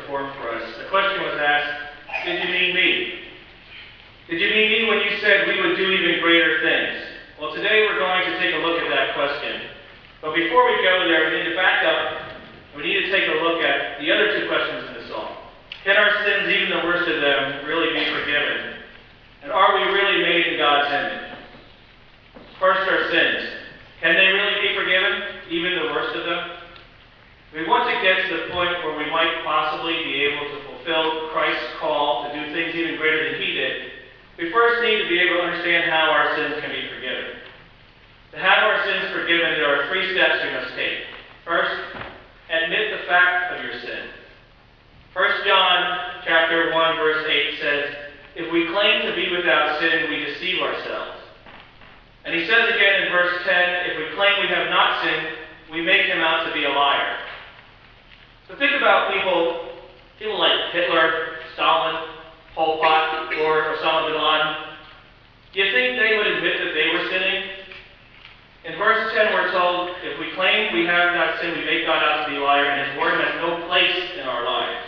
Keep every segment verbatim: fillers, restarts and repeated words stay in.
performed for us. The question was asked, did you mean me? Did you mean me when you said we would do even greater things? Well, today we're going to take a look at that question. But before we go there, we need to back up. We need to take a look at the other two questions in the psalm. Can our sins, even the worst of them, really be forgiven? And are we really made in God's image? First, our sins. Can they really be forgiven, even the worst of them? We want to get to the point where we might possibly be able to fulfill Christ's call to do things even greater than he did. We first need to be able to understand how our sins can be forgiven. To have our sins forgiven, there are three steps we must take. First, admit the fact of your sin. First John chapter one, verse eight says, if we claim to be without sin, we deceive ourselves. And he says again in verse ten, if we claim we have not sinned, we make him out to be a liar. So think about people, people like Hitler, Stalin, Pol Pot, or Osama bin Laden. Do you think they would admit that they were sinning? In verse ten we're told, if we claim we have not sinned, we make God out to be a liar, and his word has no place in our lives.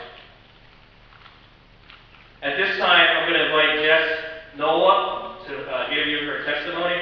At this time, I'm going to invite Jess Noah to uh, give you her testimony.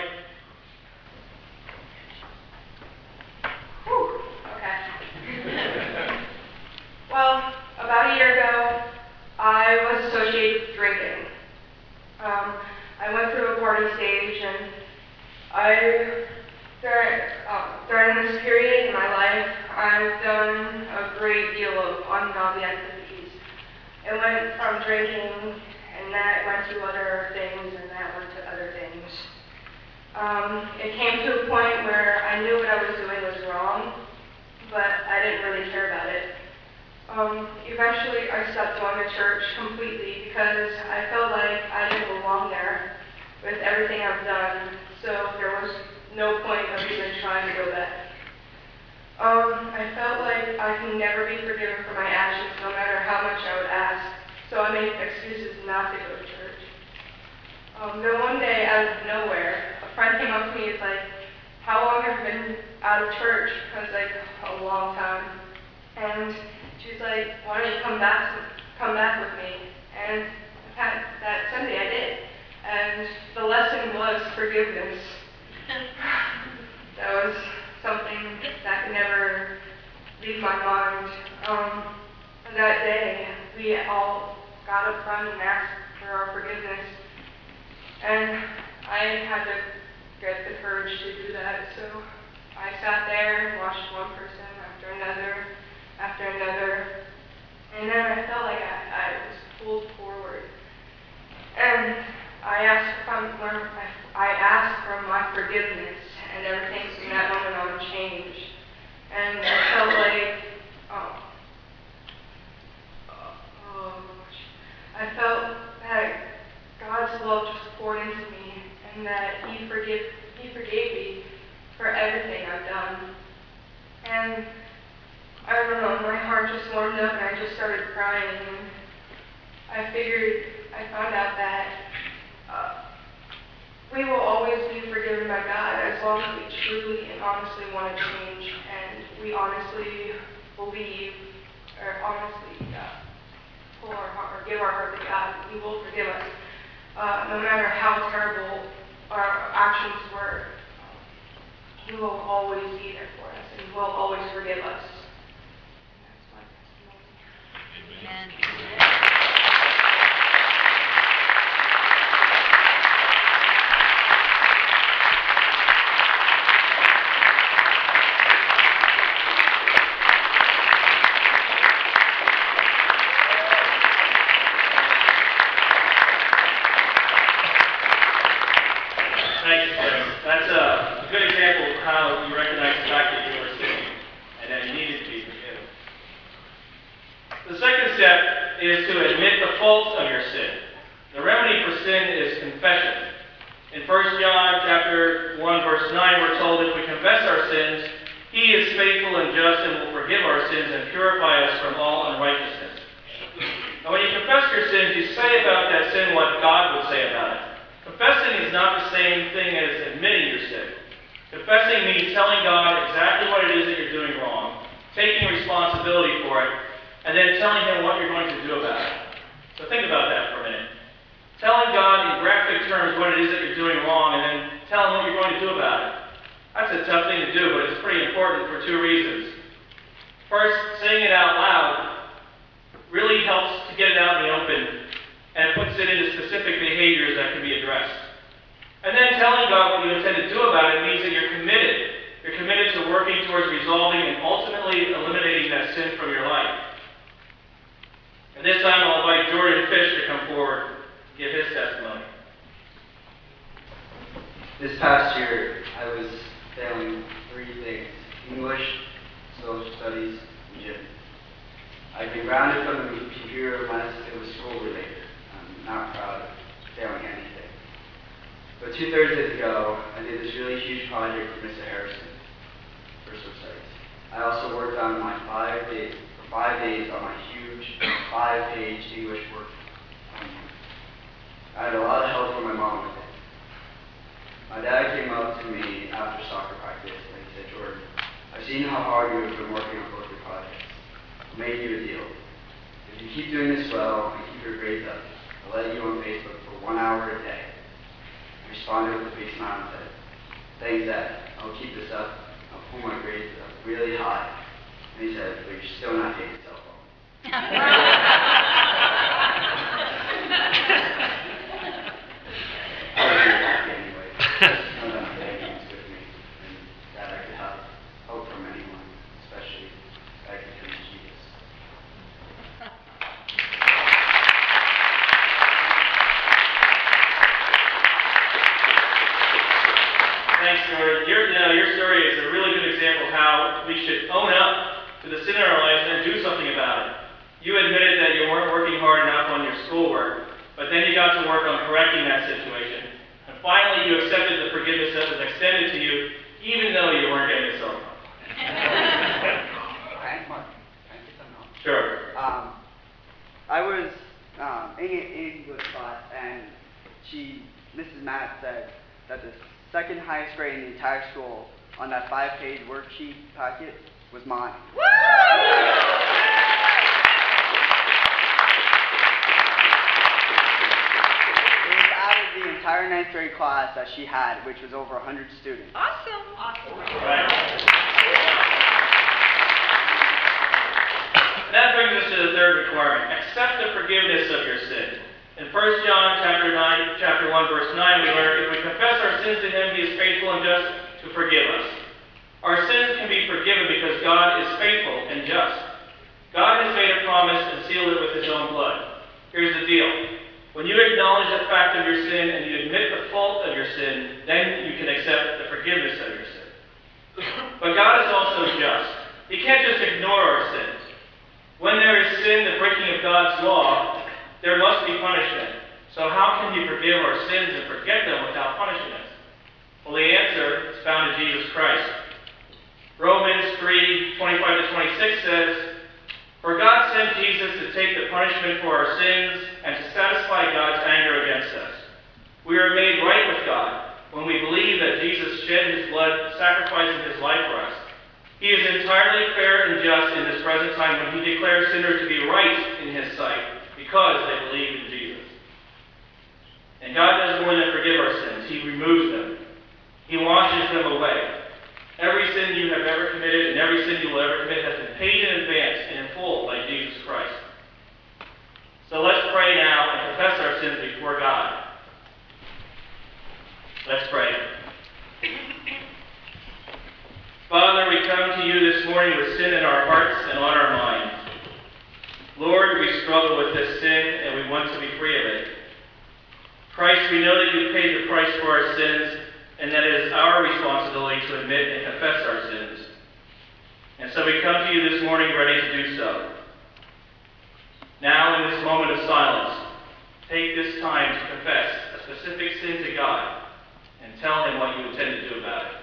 Whew, okay. Well, about a year ago, I was associated with drinking. Um, I went through a party stage, and I, during, uh, during this period in my life, I've done a great deal of ungodly activities. It went from drinking, and that went to other things, and that went to other things. Um, it came to a point where I knew what I was doing was wrong, but I didn't really care about it. Um, eventually, I stopped going to church completely because I felt like I didn't belong there with everything I've done, so there was no point of even trying to go back. Um, I felt like I can never be forgiven for my actions, no matter how much I would ask, so I made excuses not to go to church. Um, then one day, out of nowhere, a friend came up to me and was like, how long have you been out of church? I was like, a long time. And she's like, why don't you come back to, come back with me? And that, that Sunday I did. And the lesson was forgiveness. That was something that could never leave my mind. Um, that day, we all got up front and asked for our forgiveness. And I had to get the courage to do that. So I sat there and watched one person after another, after another. And then I felt like I, I was pulled forward. And I asked from, I asked for my forgiveness, and everything from that moment on changed. And I felt like, oh, oh gosh, I felt that God's love just poured into me, and that He forgive, He forgave me for everything I've done. And I don't know, my heart just warmed up, and I just started crying. And I figured, I found out that uh, we will always be forgiven by God as long as we truly and honestly want to change, and we honestly believe, or honestly uh, pull our heart, or give our heart to God. He will forgive us, uh, no matter how terrible our actions were. He will always be there for us, and He will always forgive us. That's my testimony. Amen. Thank you, Chris. That's a good example of how you recognize the fact that you were sinning and that you needed to be forgiven. The second step is to admit the fault of your sin. The remedy for sin is confession. In First John chapter one, verse nine, we're told if we confess our sins, He is faithful and just and will forgive our sins and purify us from all unrighteousness. And when you confess your sins, you say about that sin what God would say about it. Confessing is not the same thing as admitting your sin. Confessing means telling God exactly what it is that you're doing wrong, taking responsibility for it, and then telling him what you're going to do about it. So think about that for a minute. Telling God in graphic terms what it is that you're doing wrong, and then telling him what you're going to do about it. That's a tough thing to do, but it's pretty important for two reasons. First, saying it out loud really helps to get it out in the open, and it puts it into specific behaviors that can be addressed. And then telling God what you intend to do about it means that you're committed. You're committed to working towards resolving and ultimately eliminating that sin from your life. And this time I'll invite Jordan Fish to come forward and give his testimony. This past year, I was failing three things: English, social studies, and gym. I've been grounded from the computer unless it was school related. I'm not proud of failing anything. But two Thursdays ago, I did this really huge project for Mister Harrison for social studies. I also worked on my five days, for five days on my huge five-page English work. Um, I had a lot of help from my mom with it. My dad came up to me after soccer practice and he said, "Jordan, I've seen how hard you have been working on both your projects. I'll make you a deal. If you keep doing this well and keep your grades up, I'll let you on Facebook for one hour a day." I responded with a big smile and said, "Thanks, Dad. I'll keep this up. I'll pull my grades up really high." And he said, "But you're still not getting a cell phone." I was really happy anyway. Just know that my dad was with me and that I could have hope from anyone, especially I could come to Jesus. Thanks, Jordan. Your, you know, your story is a really good example of how we should own up to the sin in our lives and do something about it. You admitted that you weren't working hard enough on your schoolwork, but then you got to work on correcting that situation. And finally, you accepted the forgiveness that was extended to you, even though you weren't getting a cell phone. Hi, Mark. Can I get something else? Sure. Um, I was um, in an English class, and she, Missus Matt, said that the second highest grade in the entire school on that five-page worksheet packet was mine. Woo! It was out of the entire ninth grade class that she had, which was over one hundred students. Awesome. Awesome. Right. That brings us to the third requirement. Accept the forgiveness of your sin. In First John chapter nine, chapter one, verse nine, we learn, if we confess our sins to him, he is faithful and just to forgive us. Our sins can be forgiven because God is faithful and just. God has made a promise and sealed it with his own blood. Here's the deal. When you acknowledge the fact of your sin and you admit the fault of your sin, then you can accept the forgiveness of your sin. But God is also just. He can't just ignore our sins. When there is sin, the breaking of God's law, there must be punishment. So how can you forgive our sins and forget them without punishing us? Well, the answer is found in Jesus Christ. Romans three, twenty-five to twenty-six says, "For God sent Jesus to take the punishment for our sins and to satisfy God's anger against us. We are made right with God when we believe that Jesus shed his blood, sacrificing his life for us. He is entirely fair and just in this present time when he declares sinners to be right in his sight because they believe in Jesus." And God does more than forgive our sins. He removes them. He washes them away. Every sin you have ever committed and every sin you will ever commit has been paid in advance and in full by Jesus Christ. So let's pray now and confess our sins before God. Let's pray. Father, we come to you this morning with sin in our hearts and on our minds. Lord, we struggle with this sin and we want to be free of it. Christ, we know that you paid the price for our sins, and that it is our responsibility to admit and confess our sins. And so we come to you this morning ready to do so. Now, in this moment of silence, take this time to confess a specific sin to God and tell him what you intend to do about it.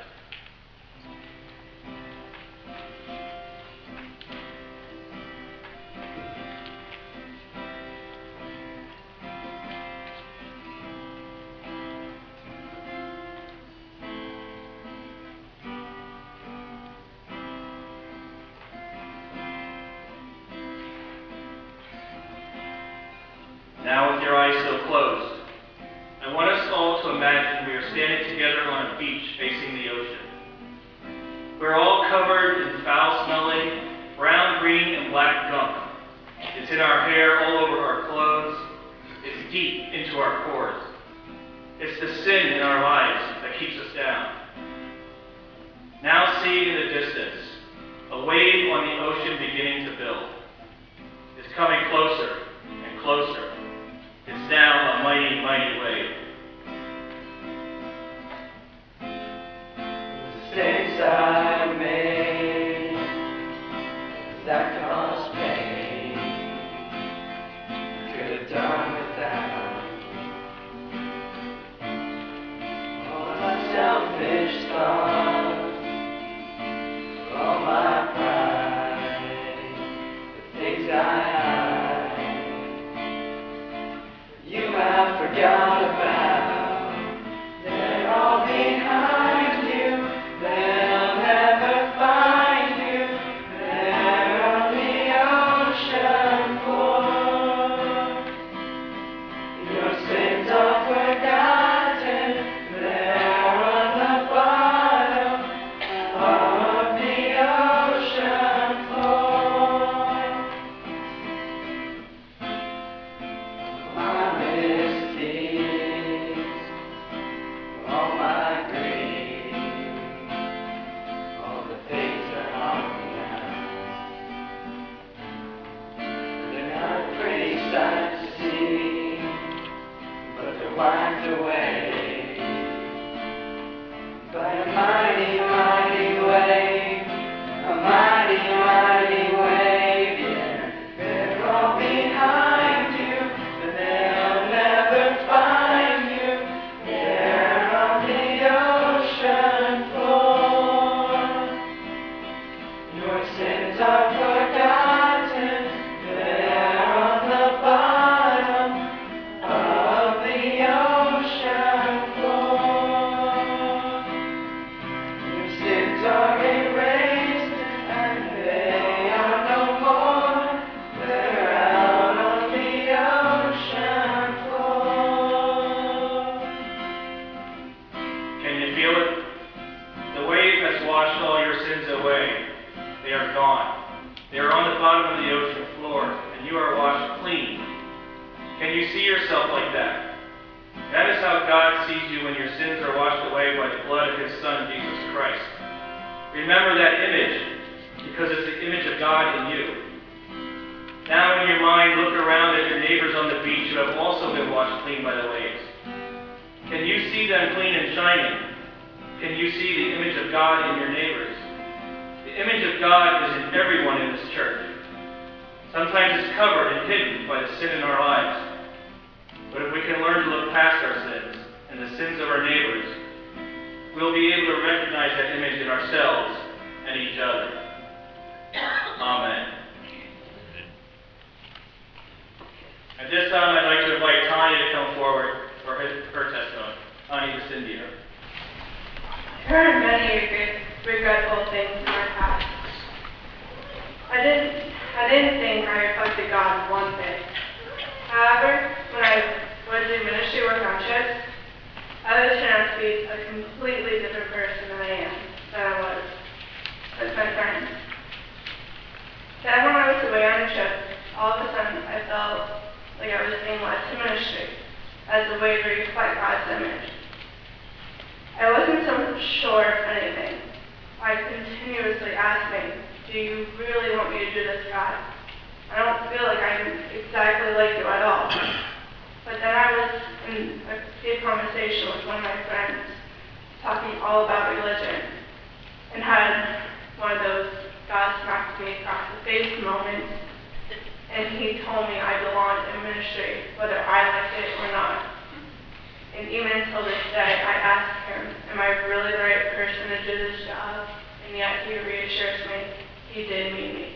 were closed. I want us all to imagine we are standing together on a beach facing the ocean. We're all covered in foul-smelling, brown, green, and black gunk. It's in our hair, all over our clothes. It's deep into our pores. It's the sin in our lives that keeps us down. Now see in the distance, a wave on the ocean beginning to build. It's coming closer and closer. It's now a mighty, mighty wave. Mistakes I made that caused pain, I could have done without. All my selfish thoughts, all my pride, the things I hide, you have forgot about. They're all behind you. They'll never find you. They're on the ocean floor. Your sins are forgotten. They're on the bottom of the ocean floor. My misdeeds, all my greed, all the things that harm me now. They're not a pretty sight to see, but they're wiped away by a mighty, mighty wave, a mighty, mighty wave, yeah. They're all behind you, but they'll never find you. They're on the ocean floor. Your sins are forgotten. They're on the bottom of the ocean floor. Your sins are erased, and they are no more. They're out on the ocean floor. Can you feel it? The wave has washed all your sins away. They are gone. They are on the bottom of the ocean floor, and you are washed clean. Can you see yourself like that? That is how God sees you when your sins are washed away by the blood of His Son, Jesus Christ. Remember that image, because it's the image of God in you. Now in your mind, look around at your neighbors on the beach who have also been washed clean by the waves. Can you see them clean and shining? Can you see the image of God in your neighbors? The image of God is in everyone in this church. Sometimes it's covered and hidden by the sin in our lives. But if we can learn to look past our sins and the sins of our neighbors, we'll be able to recognize that image in ourselves and each other. Amen. At this time, I'd like to invite Tanya to come forward for her, her testimony. Tanya DeCindio. There are many regret- regretful things in my past. I didn't, I didn't think I reflected God one bit. However, when I was in ministry work on trips, I was turned out to be a completely different person than I am, than I was with my friends. Then when I was away on a trip, all of a sudden I felt like I was being led to ministry as a way to reflect God's image. I wasn't so sure of anything. I continuously asked me, do you really want me to do this, God? I don't feel like I'm exactly like you at all. But then I was in a deep conversation with one of my friends, talking all about religion, and had one of those God smacked me across the face moments, and he told me I belonged in ministry, whether I liked it or not. And even until this day, I ask him, am I really the right person to do this job? And yet he reassures me, he did meet me.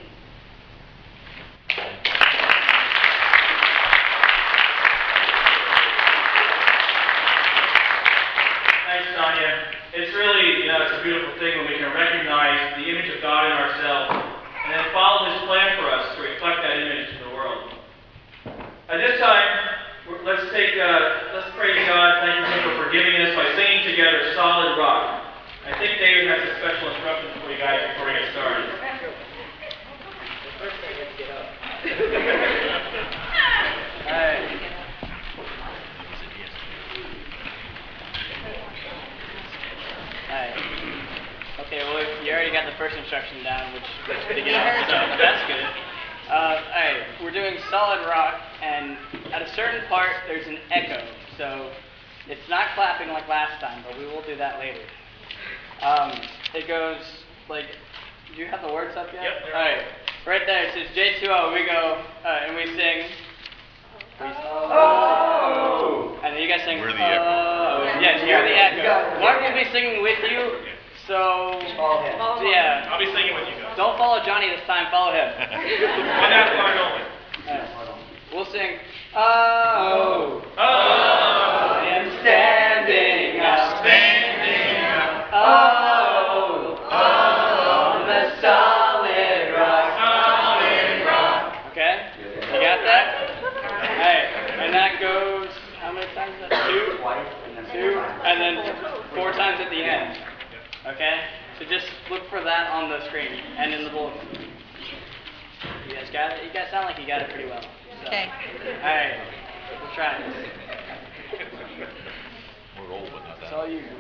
Thanks, Tanya. It's really, you know, it's a beautiful thing when we can recognize the image of God in ourselves and then follow His plan for us to reflect that image to the world. At this time, we're- let's take, uh, let's praise God, thank Him for forgiving us by singing together Solid Rock. I think David has a special instruction for you guys before we get started. First I get to get up. Alright. Alright. Okay, well, you already got the first instruction down, which is to get up, so that's good. Uh, Alright, we're doing Solid Rock, and at a certain part, there's an echo, so it's not clapping like last time, but we will do that later. Um, it goes, like, do you have the words up yet? Yep. Alright, right there, it says J two O, we go, uh, and we sing, Oh! and then you guys sing, We're the echo. oh, yes, you're the echo. Mark will be singing with you, so, Follow him. so yeah, I'll be singing with you guys. don't follow Johnny this time, follow him. One that part only. Alright, we'll sing, oh, Oh! I am standing up, Standing up. oh, on the solid rock. Solid rock. Okay, you got that? Alright, and that goes, how many times is that? Two? Twice and then Two, four times. and then four times at the end. Okay? So just look for that on the screen and in the bulletin. You guys got it? You guys sound like you got it pretty well. So. Okay. Alright, we'll try. We're old, but not It's that. all you.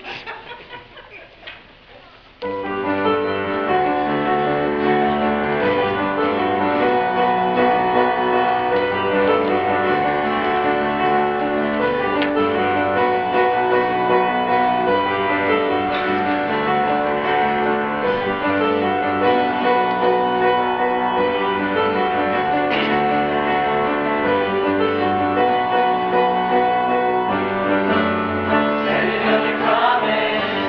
Standing on your promise.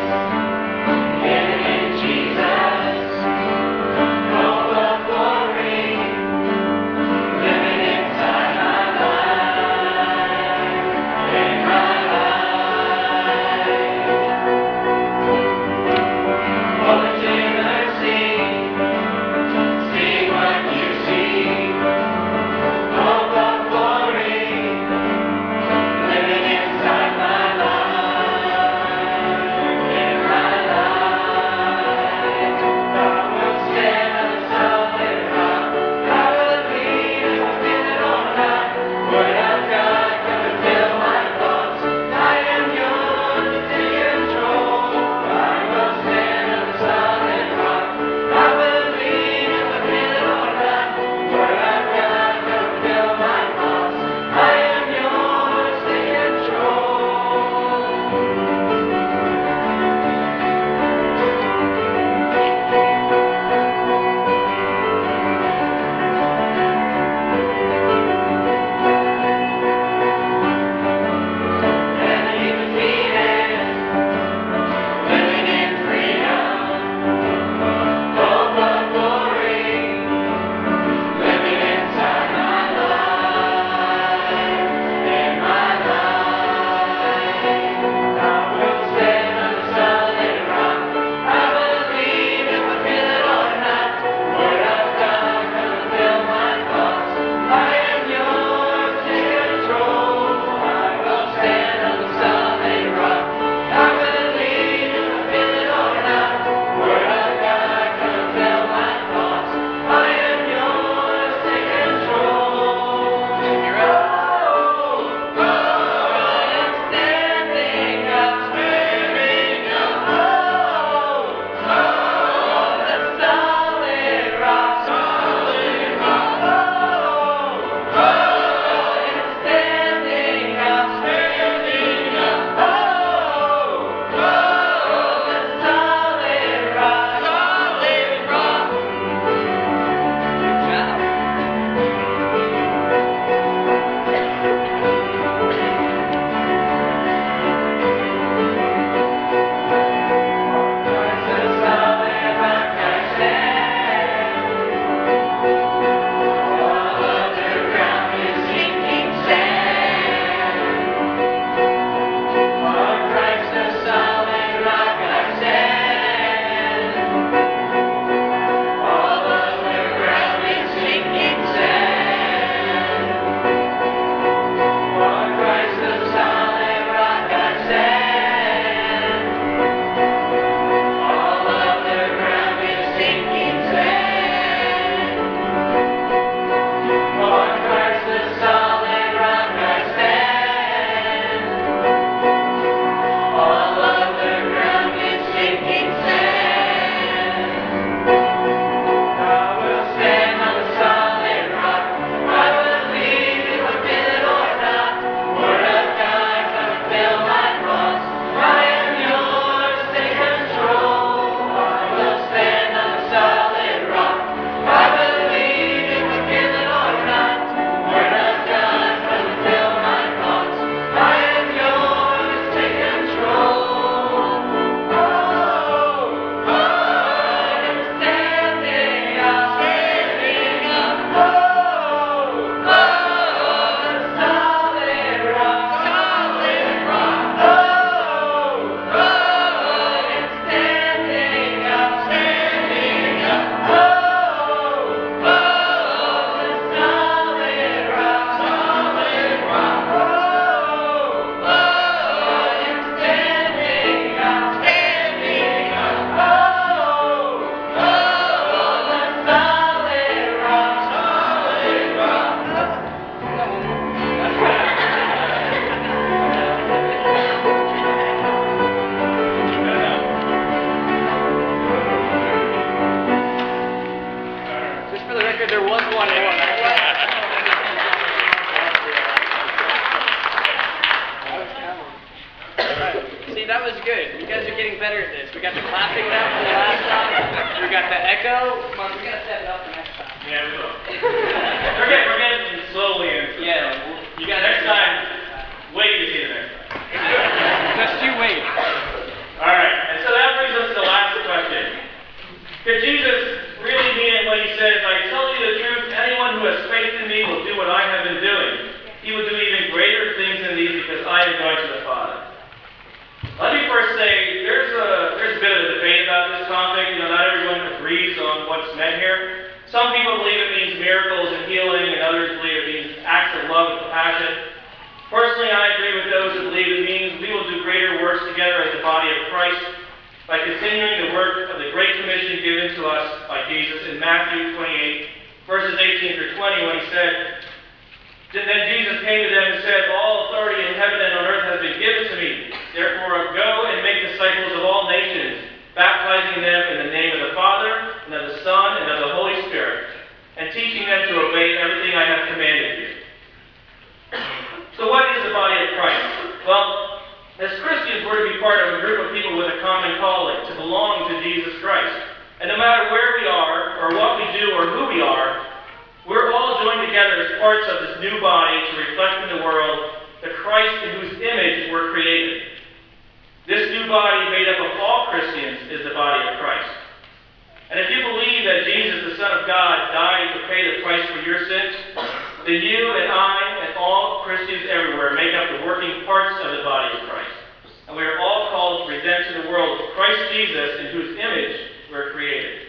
echo. Come on, we gotta step it up for next time. Yeah, we will. we're, getting, we're getting slowly into it. Yeah, so we'll- you got next time. Wait to see the next time. Just you wait. All right, and so that brings us to the last question. Could Jesus really mean it when he says, I tell you the truth, anyone who has faith in me will do what I have been doing. He will do even greater things than these because I am going to the Father. Let me first say, there's a, there's a bit of a debate about this topic. You know, not everyone agrees on what's meant here. Some people believe it means miracles and healing, and others believe it means acts of love and compassion. Personally, I agree with those who believe it means we will do greater works together as the body of Christ by continuing the work of the Great Commission given to us by Jesus in Matthew twenty-eight, verses eighteen through twenty, when he said, Then Jesus came to them and said, All authority in heaven and on earth has been given to me. Therefore, go and make disciples of all nations, baptizing them in the name of the Father, and of the Son, and of the Holy Spirit, and teaching them to obey everything I have commanded you. So what is the body of Christ? Well, as Christians, we're to be part of a group of people with a common calling, to belong to Jesus Christ. And no matter where we are, or what we do, or who we are, we're all joined together as parts of this new body to reflect in the world the Christ in whose image we're created. This new body, made up of all Christians, is the body of Christ. And if you believe that Jesus, the Son of God, died to pay the price for your sins, then you and I and all Christians everywhere make up the working parts of the body of Christ. And we are all called to present to the world Christ Jesus, in whose image we're created.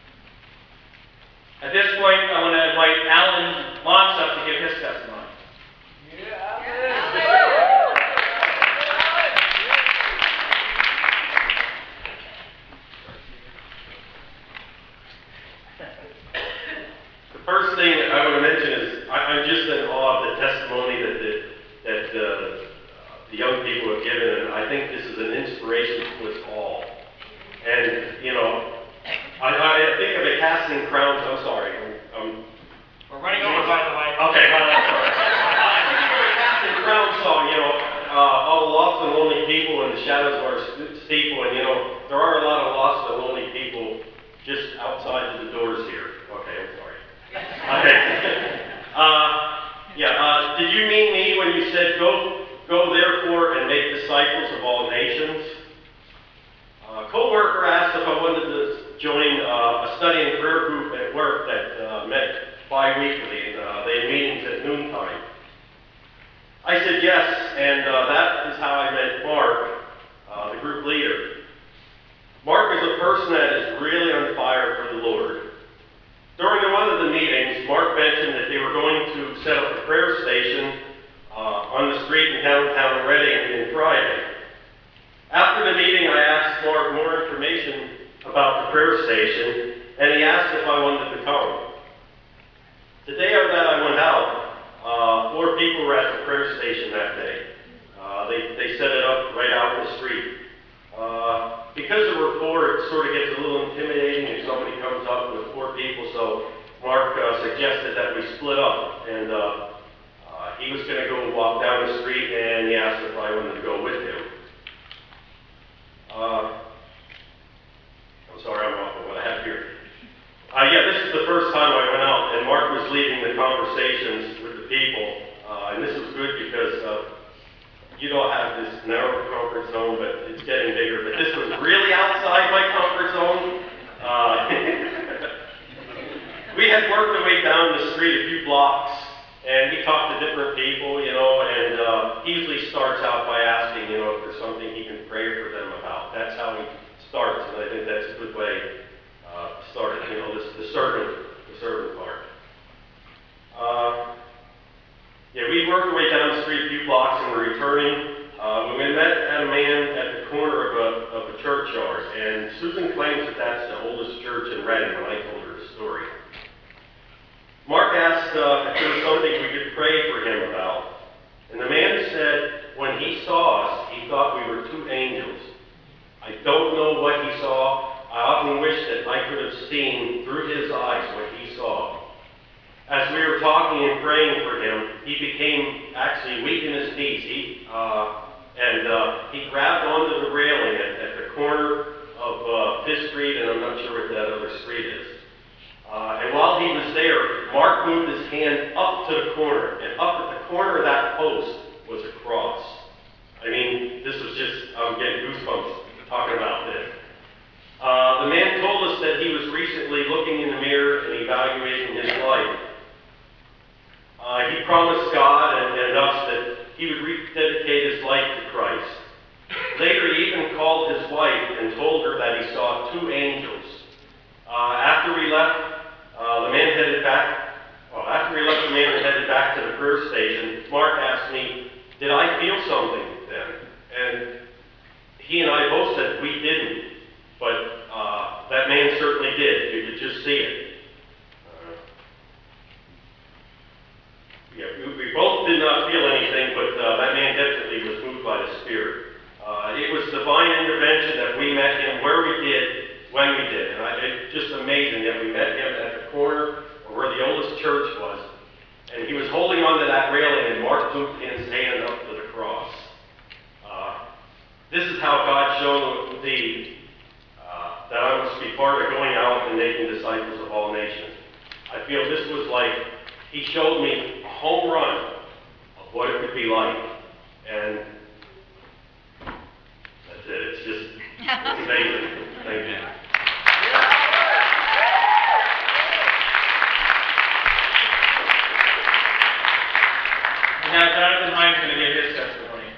At this point, I want to invite Alan Montz up to give his testimony. The first thing that I want to mention is I, I'm just in awe of the testimony that the, that uh, the young people have given, and I think this is an inspiration to us all. And, you know, I, I think of a casting crowns. I'm sorry. I'm, We're running over, by the way. Okay, well, that's all right. I think of a casting crowns song, you know, uh, all the lost and lonely people in the shadows of our steeple, and, you know, there are a lot of lost and lonely people just outside of the doors here. Okay, I'm sorry. Okay. uh, yeah, uh, did you mean me when you said, go, go therefore and make disciples of all nations? A co-worker asked if I wanted to join uh, a study and prayer group at work that uh, met bi-weekly. Uh, they had meetings at noontime. I said yes, and uh, that is how I met Mark, uh, the group leader. Mark is a person that is really on fire for the Lord. During one of the meetings, Mark mentioned that they were going to set up a prayer station uh, on the street in downtown Reading on Friday. After the meeting, I asked Mark more information about the prayer station, and he asked if I wanted to come. The day that I went out, uh, four people were at the prayer station that day. Uh, they, they set it up right out in the street. Uh, because there were four, it sort of gets a little intimidating if somebody comes up with four people, so Mark uh, suggested that we split up, and uh, uh, he was going to go walk down the street, and he asked if I wanted to go with him. Uh, I'm sorry, I'm off of what I have here. Uh, yeah, this is the first time I went out, and Mark was leading the conversations with the people, uh, and this was good because uh, you don't have this narrow comfort zone, but it's getting bigger. But this was really outside my comfort zone. Uh, we had worked our way down the street a few blocks, and we talked to different people, you know, and uh, he usually starts out by asking, you know, if there's something he can pray for them about. That's how he starts, and I think that's a good way uh, to start it, you know, this, the servant, the servant part. Uh, yeah, we worked our way down the street a few blocks, and we're returning. Uh, we met at a man at the corner of a, of a churchyard, and Susan claims that that's the oldest church in Reading when I told her the story. Mark asked uh, if there was something we could pray for him about. And the man said when he saw us, he thought we were two angels. I don't know what he saw. I often wish that I could have seen through his eyes what he saw. As we were talking and praying for him, he became actually weak in his knees. He, uh, and uh, he grabbed onto the railing at, at the corner of uh, Fifth Street, and I'm not sure what that other street is. there, Mark moved his hand up to the corner, and up at the corner of that post was a cross. I mean, this was just, I'm getting goosebumps talking about this. Uh, the man told us that he was recently looking in the mirror and evaluating his life. Uh, he promised God and, and us that he would rededicate his life to Christ. Later, he even called his wife and told her that he saw two angels. Uh, after we left, uh, the man headed back. Well, after we left the man and headed back to the first station, Mark asked me, "Did I feel something then?" And he and I both said we didn't, but uh, that man certainly did. You could just see it. Uh, yeah, we, we both did not feel anything, but uh, that man definitely was moved by the Spirit. Uh, it was divine intervention that we met him where we did, when we did. And I, it's just amazing that we met him at the corner where the oldest church was. And he was holding onto that railing, and Mark moved his hand up to the cross. Uh, this is how God showed me uh, that I was to be part of going out and making disciples of all nations. I feel this was like, he showed me a home run of what it would be like. And that's it. It's just, it's amazing. Thank you. Now Jonathan Hines is going to give his testimony.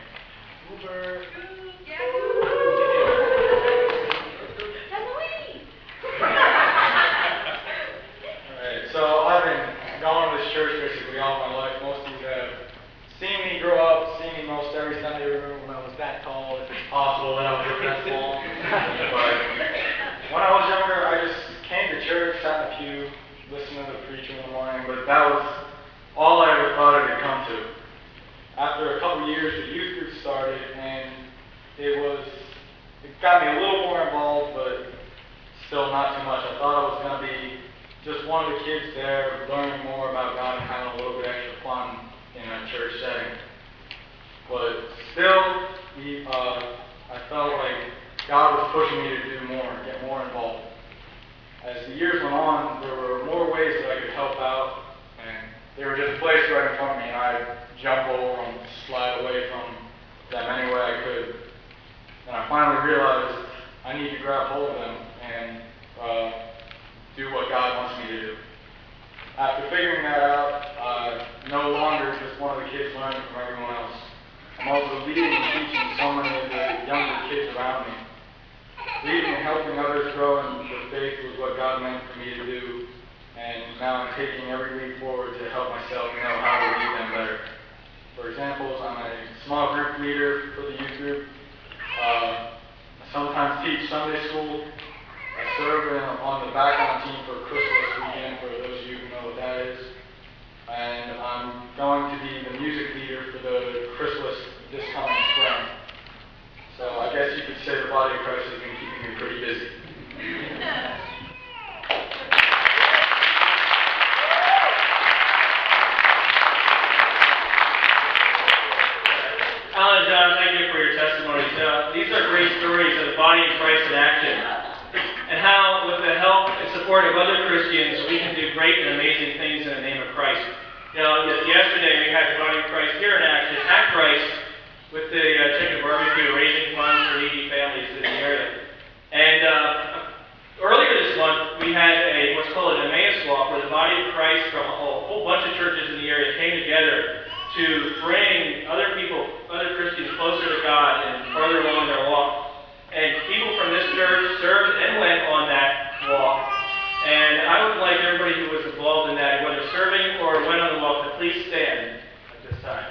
Alright, so I've been going to this church basically all my life. Most of you have seen me grow up, seen me most every Sunday room when I was that tall, if it's possible that I was ever that small. But when I was younger, I just came to church, sat in a pew, listened to the preacher in the morning, but that was all I ever thought I could come to. After a couple years, the youth group started, and it was, it got me a little more involved, but still not too much. I thought I was going to be just one of the kids there, learning more about God and having a little bit extra fun in a church setting. But still, we, uh, I felt like God was pushing me to do more, get more involved. As the years went on, there were more ways that I could help out, and they were just placed right in front of me, and I'd jump over them, slide away from them any way I could. And I finally realized I need to grab hold of them and uh, do what God wants me to do. After figuring that out, uh, no longer just one of the kids learning from everyone else. I'm also leading and teaching so many of the younger kids around me. Leading and helping others grow in the faith was what God meant for me to do. And now I'm taking every leap forward to help myself know how to lead them better. For example, I'm a small group leader for the youth group. Uh, I sometimes teach Sunday school. I serve in, on the background team for Christmas weekend, for those of you who know what that is. And I'm going to be the music leader for the Christmas this coming spring. So I guess you could say the body of Christ has been keeping me pretty busy. Alan and John, thank you for your testimonies. Uh, these are great stories of the body of Christ in action, and how, with the help and support of other Christians, we can do great and amazing things in the name of Christ. You know, yesterday we had the body of Christ here in action at Christ with the uh, chicken barbecue, raising funds for needy families in the area. And uh, earlier this month, we had a what's called an Emmaus Walk, where the body of Christ from a whole, whole bunch of churches in the area came together to bring other people, other Christians closer to God and further along their walk. And people from this church served and went on that walk. And I would like everybody who was involved in that, whether serving or went on the walk, to please stand at this time.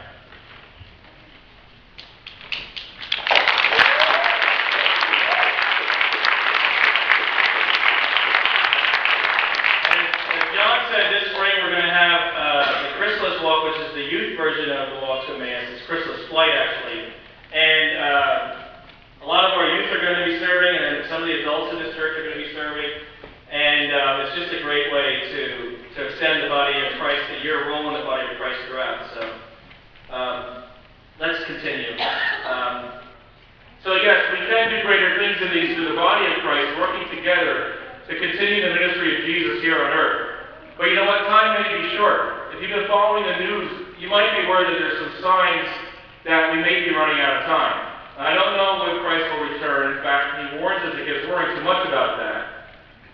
And as John said, this spring we're going to have uh, the Christmas Walk, which is the youth version of the Walk to Emmaus. It's Christmas Flight, actually. And uh, a lot of our youth are going to be serving, and some of the adults in this church are going to be serving. And uh, it's just a great way to, to extend the body of Christ, that your role in the body of Christ throughout. So um, let's continue. Um, so yes, we can do greater things in these through the body of Christ, working together to continue the ministry of Jesus here on earth. But you know what? Time may be short. If you've been following the news, you might be aware that there's some signs that we may be running out of time. And I don't know when Christ will return. In fact, he warns us against worrying too much about that.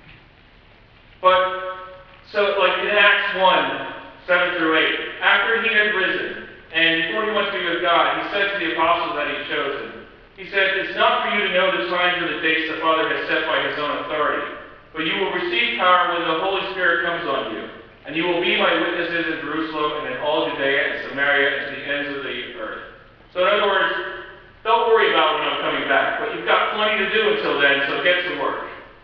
But, so like in Acts one, seven through eight, after he had risen, and before he went to be with God, he said to the apostles that he had chosen, he said, "It's not for you to know the times or the dates the Father has set by his own authority, but you will receive power when the Holy Spirit comes on you, and you will be my witnesses in Jerusalem and in all Judea and Samaria and to the ends of the earth." So in other words, don't worry about when I'm coming back, but you've got plenty to do until then, so get to work.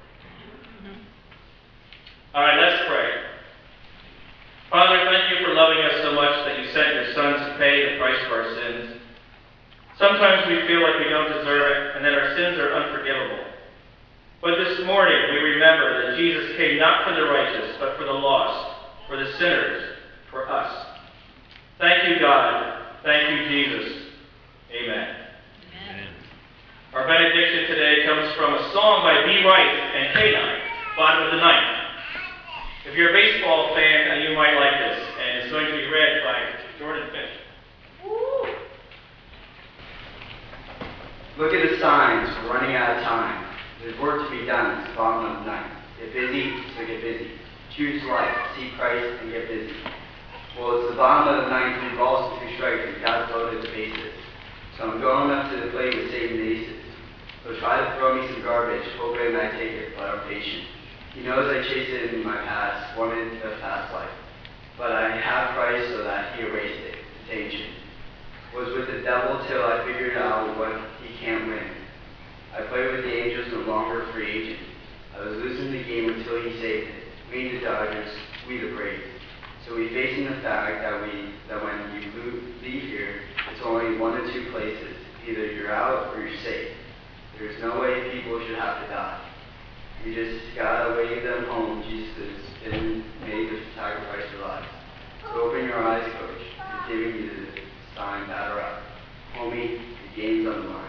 All right, let's pray. Father, thank you for loving us so much that you sent your Son to pay the price for our sins. Sometimes we feel like we don't deserve it, and that our sins are unforgivable. But this morning we remember that Jesus came not for the righteous, but for the lost, for the sinners, for us. Thank you, God. Thank you, Jesus. Amen. Amen. Our benediction today comes from a song by B. Wright and K nine, Bottom of the Ninth. If you're a baseball fan, you might like this, and it's going to be read by Jordan Fish. Look at the signs, we're running out of time. There's work to be done, it's the bottom of the night. Get busy, so get busy. Choose life, seek Christ, and get busy. Well, it's the bottom of the ninth, and balls to strike, and God's loaded the bases. So I'm going up to the plate with Satan aces. So try to throw me some garbage, hoping I take it, but I'm patient. He knows I chased it in my past, wanted a past life. But I have Christ so that he erased it. It's ancient. Was with the devil till I figured out what he can't win. I played with the angels, no longer free agent. I was losing the game until he saved it. We the Dodgers, we the Braves. So we facing the fact that we that when you leave here, it's only one of two places. Either you're out or you're safe. There's no way people should have to die. You just gotta wave them home. Jesus has been made to sacrifice your lives. So open your eyes, coach. He's giving you the sign, batter up. Homie, the game's on the line.